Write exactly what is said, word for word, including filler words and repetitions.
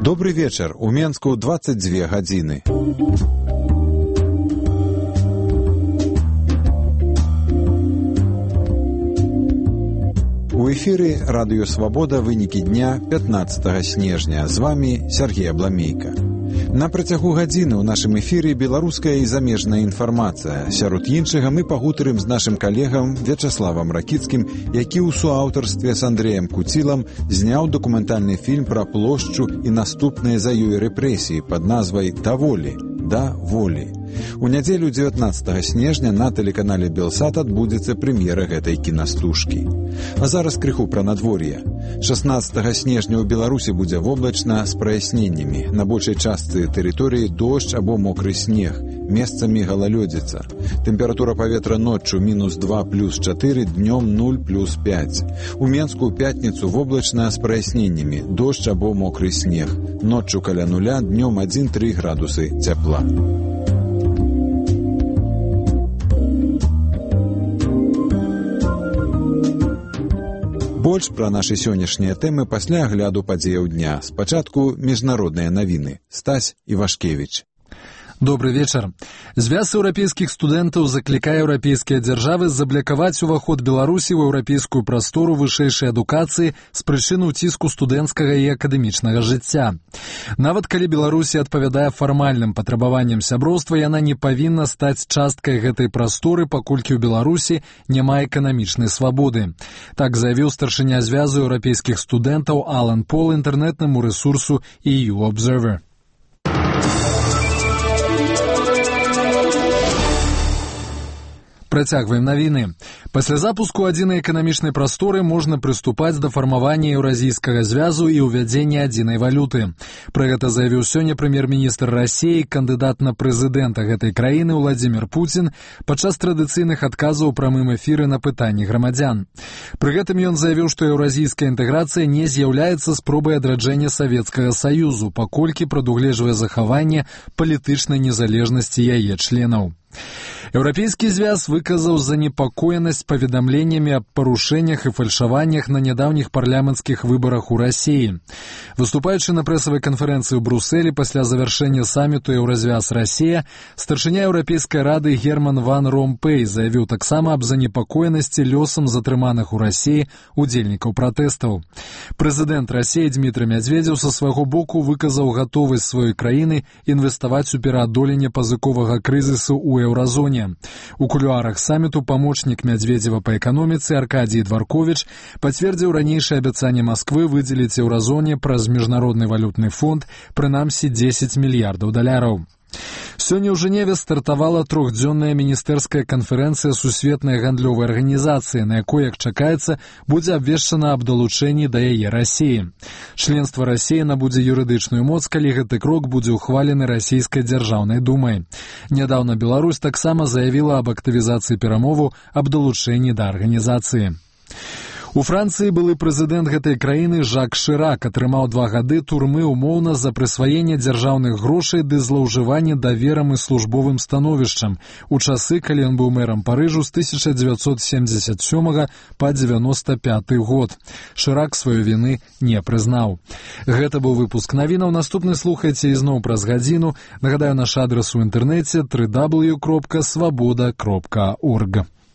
Добры вечар. У Менску дваццаць дзве гадзіны. У эфіры радыё «Свабода» вынікі дня пятнаццатага снежня. З вамі Сергей Абламейка. На працягу гадзіны ў нашым эфіры беларуская і замежная інфармацыя. Сярод іншага мы пагутарым з нашым калегам Вячаславам Ракіцкім, які ў суаўтарстве з Андрэем Куцілам зняў дакументальны фільм пра плошчу і наступныя за ёй рэпрэсіі пад назвай «Да волі». Да волі. У нядзелю дзевятнаццатага снежня на тэлеканале «Белсат» адбудзецца прэм'ера гэтай кінастужкі. А зараз крыху пра надвор'е. шаснаццатага снежня ў Беларусі будзе воблачна з праясненнямі. На большай частцы тэрыторыі дождж або мокры снег. Месцамі галалёдзіца. Тэмпература паветра ноччу мінус два плюс чатыры, днём нуль плюс пяць. У Менску ў пятніцу воблачна з праясненнямі. Дождж або мокры снег. Ноччу каля нуля, днём адзін-тры градусы цяпла. Больш пра нашы сённяшнія тэмы пасля агляду падзеяў дня. Спачатку міжнародныя навіны. Стась Івашкевіч. Добрый вечер. Звяз еўрапейскіх студэнтаў заклікае еўрапейскія дзяржавы заблакаваць уваход Беларусі ў еўрапейскую прастору вышэйшай адукацыі з прычыны ўціску студэнцкага і акадэмічнага жыцця. Нават калі Беларусі адпавядае фармальным патрабаванням сяброўства, яна не павінна стаць часткай гэтай прасторы, паколькі ў Беларусі няма эканамічнай свабоды. Так заявіў старшыня звязу еўрапейскіх студэнтаў Алан Пол інтэрнэтнаму рэсурсу и ю Observer. Працягваем навіны. Пасля запуску адзінай эканамічнай прасторы можна прыступаць да фармавання еўразійскага звязу і ўвядзення адзінай валюты. Пра гэта заявіў сёння прэм'ер-міністр Расіі, кандыдат на прэзідэнта гэтай краіны Владзімір Пуцін падчас традыцыйных адказаў у прамым эфіры на пытанні грамадзян. Пры гэтым ён заявіў, што еўразійская інтэграцыя не з'яўляецца спробай адраджэння Савецкага Саюзу, паколькі прадугледжвае захаванне палітычнай незалежнасці яе членаў. Еўрапейскі звяз выказаў занепакоенасць паведамленнямі аб парушэннях і фальшаваннях на нядаўніх парламенцкіх выбарах у Расіі. Выступаючы на прэсавай канферэнцыі ў Брусэлі пасля завяршэння саміту Еўразвяз-Расія, старшыня Еўрапейскай рады Герман ван Ромпэй заявіў таксама аб занепакоенасці лёсам затрыманых у Расіі удзельнікаў пратэстаў. Прэзідэнт Расіі Дмітрый Мядзведзеў са свайго боку выказаў гатовасць сваёй краіны інвеставаць у пераадоленне пазыковага крызісу ў еўразоне. У кулуарах саміту памочнік Мядзведзева па эканоміцы Аркадій Дварковіч пацвердзіў ранейшае абяцанне Масквы выдзеліць еўразоне праз міжнародны валютны фонд прынамсі дзесяць мільярдаў даляраў. Сёння ў Жэневе стартавала трохдзённая міністэрская канферэнцыя сусветнай гандлёвай арганізацыі, на якой, як чакаецца, будзе абвешчана аб далучэнні да яе Расіі. Членства Расіі набудзе юрыдычную моц, калі гэты крок будзе ўхвалены расійскай дзяржаўнай думай. Нядаўна Беларусь таксама заявіла аб актывізацыі перамоваў аб далучэнні да арганізацыі. У Францыі былы прэзідэнт гэтай краіны Жак Шырак атрымаў два гады турмы ўмоўна за прысваенне дзяржаўных грошай ды злоўжыванне даверам і службовым становішчам у часы, калі ён быў мэрам Парыжу з тысяча дзевяцьсот семдзесят сёмага па дзевяносто пяты год. Шырак сваёй віны не прызнаў. Гэта быў выпуск навінаў. Наступны слухайце ізноў праз гадзіну. Нагадаю, наш адрас у інтэрнэце дабл ю дабл ю дабл ю кропка свабода кропка орг.